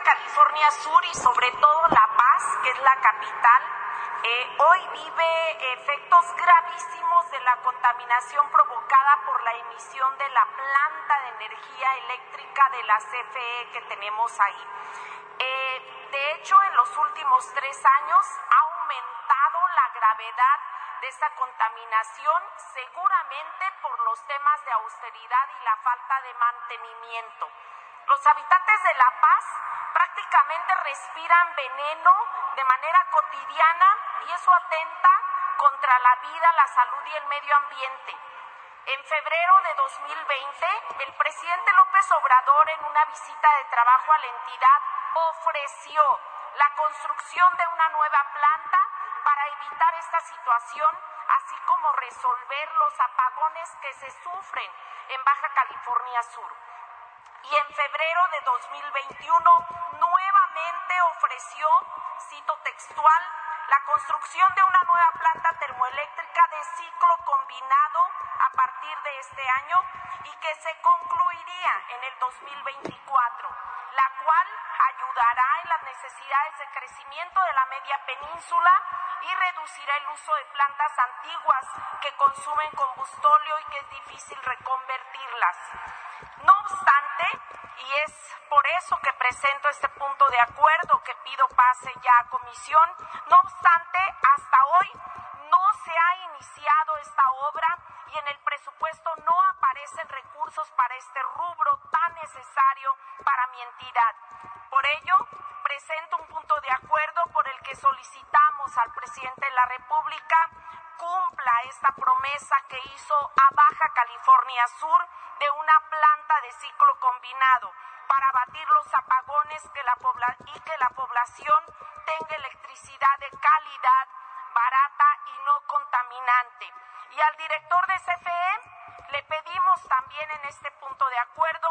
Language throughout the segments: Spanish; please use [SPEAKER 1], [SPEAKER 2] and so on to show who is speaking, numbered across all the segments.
[SPEAKER 1] Baja California Sur y sobre todo La Paz, que es la capital, hoy vive efectos gravísimos de la contaminación provocada por la emisión de la planta de energía eléctrica de la CFE que tenemos ahí. De hecho, en los últimos 3 años ha aumentado la gravedad de esta contaminación, seguramente por los temas de austeridad y la falta de mantenimiento. Los habitantes de La Paz prácticamente respiran veneno de manera cotidiana y eso atenta contra la vida, la salud y el medio ambiente. En febrero de 2020, el presidente López Obrador, en una visita de trabajo a la entidad, ofreció la construcción de una nueva planta para evitar esta situación, así como resolver los apagones que se sufren en Baja California Sur. Y en febrero de 2021 nuevamente ofreció, cito textual, la construcción de una nueva planta termoeléctrica de ciclo combinado a partir de este año y que se concluiría en el 2024, la cual ayudará en las necesidades de crecimiento de la media península y reducirá el uso de plantas antiguas que consumen combustóleo y que es difícil reconvertirlas. No obstante, y es por eso que presento este punto de acuerdo que pido pase ya a comisión, no obstante, hasta hoy no se ha iniciado esta obra y en el presupuesto no aparecen recursos para este rubro tan necesario para mi entidad. Por ello, presento un punto de acuerdo por el que solicitamos al presidente de la República cumpla esta promesa que hizo a Baja California Sur de una planta de ciclo combinado para abatir los apagones y que la población tenga electricidad de calidad, barata y no contaminante. Y al director de CFE le pedimos también en este punto de acuerdo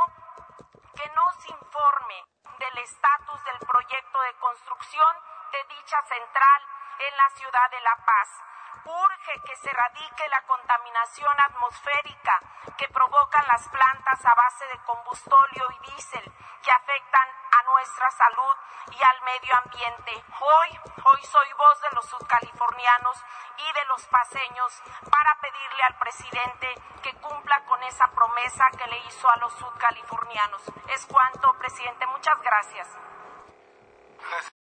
[SPEAKER 1] que nos informe del estatus del proyecto de construcción de dicha central en la ciudad de La Paz. Urge que se erradique la contaminación atmosférica que provocan las plantas a base de combustóleo y diésel que afectan a nuestra salud y al medio ambiente. Hoy soy voz de los sudcalifornianos y de los paceños para pedirle al presidente que cumpla con esa promesa que le hizo a los sudcalifornianos. Es cuanto, presidente. Muchas gracias.